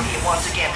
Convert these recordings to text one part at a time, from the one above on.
found him once again.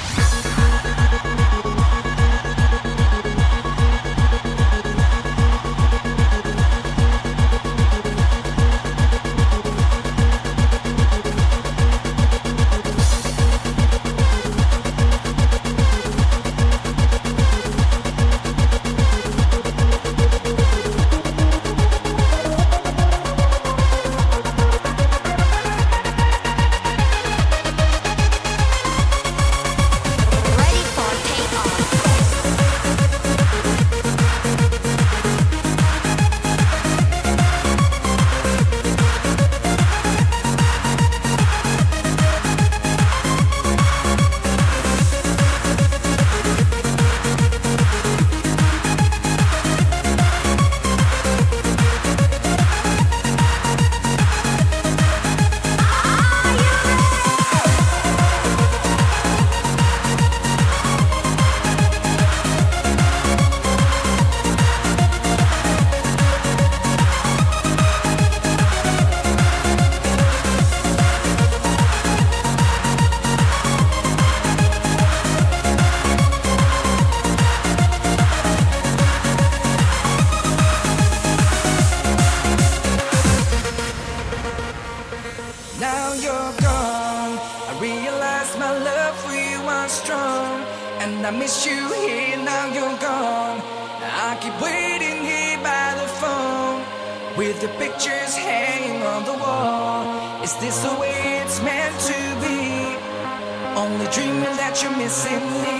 Now you're gone. I realize my love for you was strong, and I miss you here. Now you're gone. I keep waiting here by the phone, with the pictures hanging on the wall. Is this the way it's meant to be? Only dreaming that you're missing me.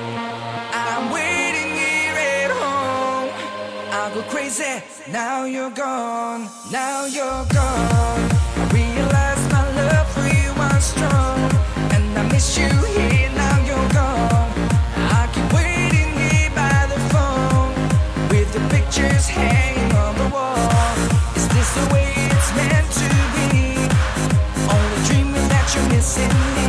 I'm waiting here at home. I'll go crazy. Now you're gone. Now you're gone. I realize my love for you was strong, and I miss you here. Now you're gone. I keep waiting here by the phone, with the pictures hanging on the wall. Is this the way it's meant to be? Only dreaming that you're missing me.